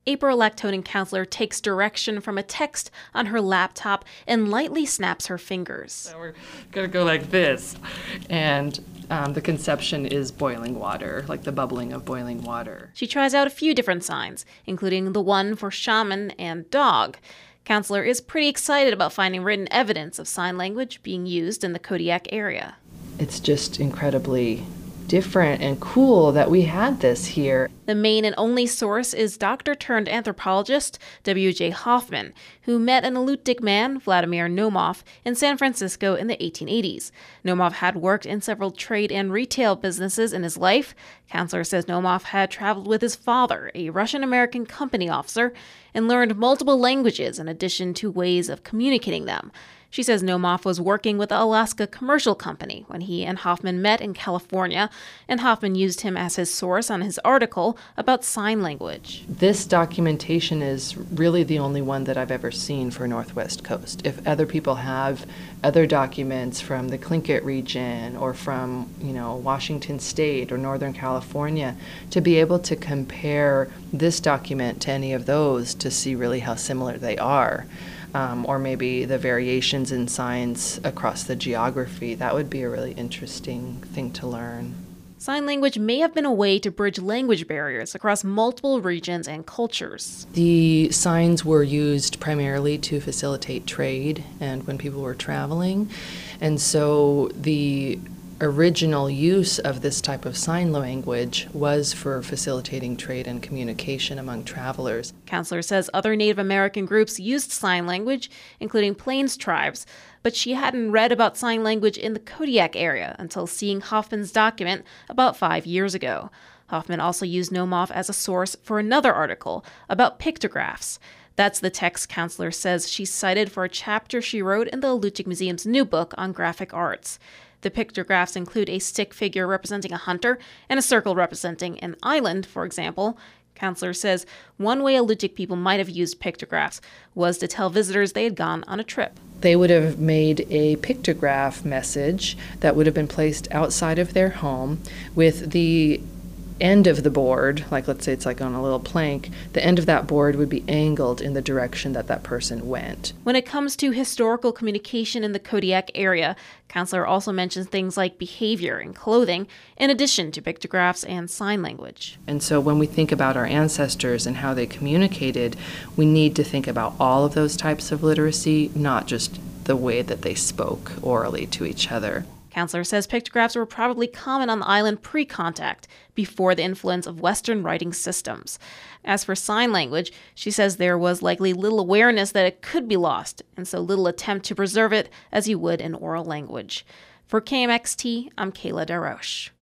April lactoting counselor takes direction from a text on her laptop and lightly snaps her fingers. So we're going to go like this. And the conception is boiling water, like the bubbling of boiling water. She tries out a few different signs, including the one for shaman and dog. Counselor is pretty excited about finding written evidence of sign language being used in the Kodiak area. It's just incredibly different and cool that we had this here. The main and only source is doctor-turned-anthropologist W.J. Hoffman, who met an Alutiiq man, Vladimir Naumov, in San Francisco in the 1880s. Naumov had worked in several trade and retail businesses in his life. Counselor says Naumov had traveled with his father, a Russian-American company officer, and learned multiple languages in addition to ways of communicating them. She says Naumov was working with the Alaska Commercial Company when he and Hoffman met in California, and Hoffman used him as his source on his article about sign language. This documentation is really the only one that I've ever seen for Northwest Coast. If other people have other documents from the Tlingit region or from, Washington State or Northern California, to be able to compare this document to any of those to see really how similar they are. Or maybe the variations in signs across the geography. That would be a really interesting thing to learn. Sign language may have been a way to bridge language barriers across multiple regions and cultures. The signs were used primarily to facilitate trade and when people were traveling. And so the original use of this type of sign language was for facilitating trade and communication among travelers. Counselor says other Native American groups used sign language, including Plains tribes, but she hadn't read about sign language in the Kodiak area until seeing Hoffman's document about 5 years ago. Hoffman also used Naumov as a source for another article about pictographs. That's the text Counselor says she cited for a chapter she wrote in the Alutiiq Museum's new book on graphic arts. The pictographs include a stick figure representing a hunter and a circle representing an island, for example. Counselor says one way Alutiiq people might have used pictographs was to tell visitors they had gone on a trip. They would have made a pictograph message that would have been placed outside of their home with the end of the board, like let's say it's like on a little plank, the end of that board would be angled in the direction that that person went. When it comes to historical communication in the Kodiak area, Counselor also mentions things like behavior and clothing, in addition to pictographs and sign language. And so when we think about our ancestors and how they communicated, we need to think about all of those types of literacy, not just the way that they spoke orally to each other. Counselor says pictographs were probably common on the island pre-contact, before the influence of Western writing systems. As for sign language, she says there was likely little awareness that it could be lost, and so little attempt to preserve it as you would in oral language. For KMXT, I'm Kayla Daroche.